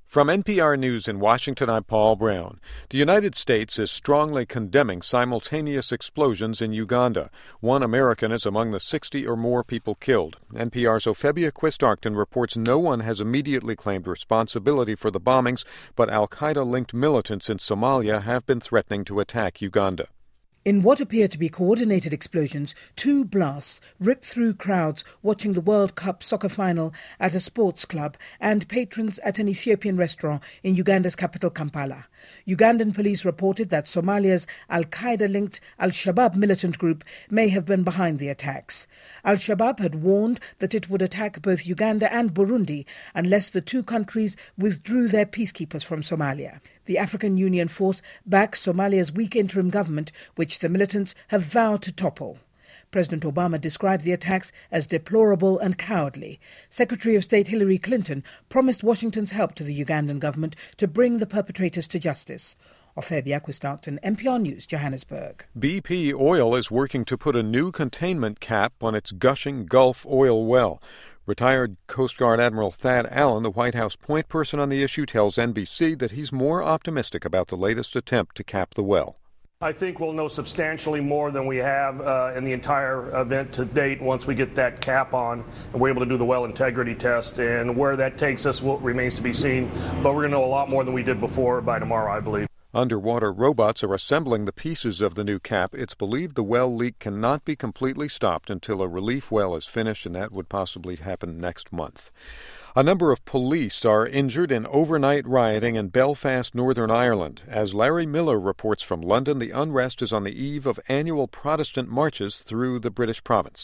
From NPR News in Washington, I'm Paul Brown. The United States is strongly condemning simultaneous explosions in Uganda. One American is among the 60 or more people killed. NPR's Ophebia Quist-Arcton reports no one has immediately claimed responsibility for the bombings, but al-Qaeda-linked militants in Somalia have been threatening to attack Uganda. In what appear to be coordinated explosions, two blasts ripped through crowds watching the World Cup soccer final at a sports club and patrons at an Ethiopian restaurant in Uganda's capital, Kampala. Ugandan police reported that Somalia's al-Qaeda-linked al-Shabaab militant group may have been behind the attacks. Al-Shabaab had warned that it would attack both Uganda and Burundi unless the two countries withdrew their peacekeepers from Somalia. The African Union force backs Somalia's weak interim government, which the militants have vowed to topple. President Obama described the attacks as deplorable and cowardly. Secretary of State Hillary Clinton promised Washington's help to the Ugandan government to bring the perpetrators to justice. Ophebia Quist-Arcton, NPR News, Johannesburg. BP Oil is working to put a new containment cap on its gushing Gulf oil well. Retired Coast Guard Admiral Thad Allen, the White House point person on the issue, tells NBC that he's more optimistic about the latest attempt to cap the well. I think we'll know substantially more than we have in the entire event to date once we get that cap on and we're able to do the well integrity test. And where that takes us remains to be seen. But we're going to know a lot more than we did before by tomorrow, I believe. Underwater robots are assembling the pieces of the new cap. It's believed the well leak cannot be completely stopped until a relief well is finished, and that would possibly happen next month. A number of police are injured in overnight rioting in Belfast, Northern Ireland. As Larry Miller reports from London, the unrest is on the eve of annual Protestant marches through the British province.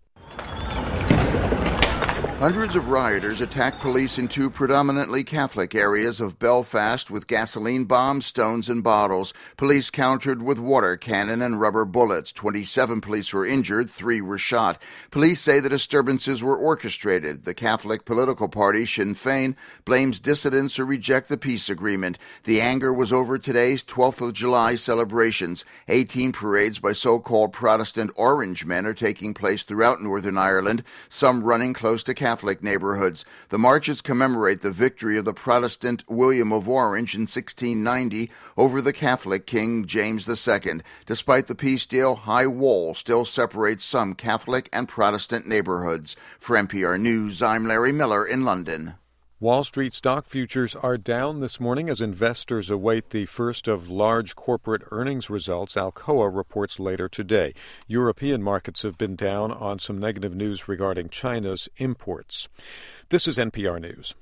Hundreds of rioters attacked police in two predominantly Catholic areas of Belfast with gasoline bombs, stones, and bottles. Police countered with water cannon and rubber bullets. 27 police were injured, 3 were shot. Police say the disturbances were orchestrated. The Catholic political party, Sinn Féin, blames dissidents who reject the peace agreement. The anger was over today's 12th of July celebrations. 18 parades by so-called Protestant Orange men are taking place throughout Northern Ireland, some running close to Catholic neighborhoods. The marches commemorate the victory of the Protestant William of Orange in 1690 over the Catholic King James II. Despite the peace deal, high wall still separates some Catholic and Protestant neighborhoods. For NPR News, I'm Larry Miller in London. Wall Street stock futures are down this morning as investors await the first of large corporate earnings results. Alcoa reports later today. European markets have been down on some negative news regarding China's imports. This is NPR News.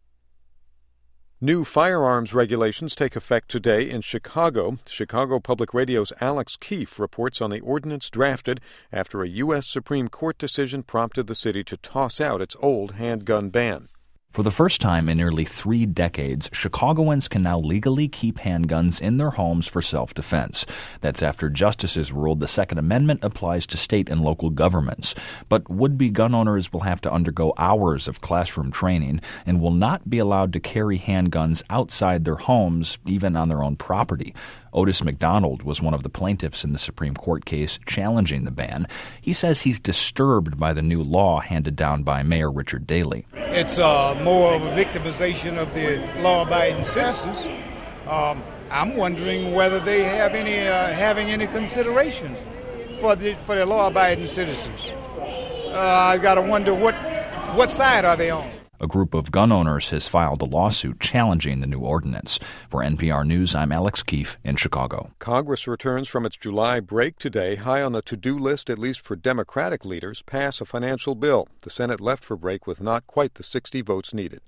New firearms regulations take effect today in Chicago. Chicago Public Radio's Alex Keefe reports on the ordinance drafted after a U.S. Supreme Court decision prompted the city to toss out its old handgun ban. For the first time in nearly 3 decades, Chicagoans can now legally keep handguns in their homes for self-defense. That's after justices ruled the Second Amendment applies to state and local governments. But would-be gun owners will have to undergo hours of classroom training and will not be allowed to carry handguns outside their homes, even on their own property. Otis McDonald was one of the plaintiffs in the Supreme Court case challenging the ban. He says he's disturbed by the new law handed down by Mayor Richard Daley. It's more of a victimization of the law-abiding citizens. I'm wondering whether they have having any consideration for the law-abiding citizens. I got to wonder what side are they on? A group of gun owners has filed a lawsuit challenging the new ordinance. For NPR News, I'm Alex Keefe in Chicago. Congress returns from its July break today. High on the to-do list, at least for Democratic leaders, pass a financial bill. The Senate left for break with not quite the 60 votes needed.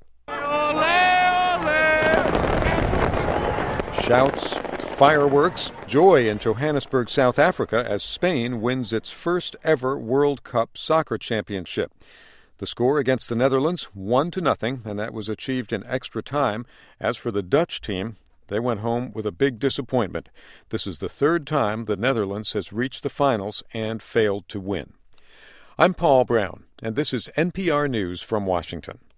Shouts, fireworks, joy in Johannesburg, South Africa, as Spain wins its first ever World Cup soccer championship. The score against the Netherlands, 1-0, and that was achieved in extra time. As for the Dutch team, they went home with a big disappointment. This is the third time the Netherlands has reached the finals and failed to win. I'm Paul Brown, and this is NPR News from Washington.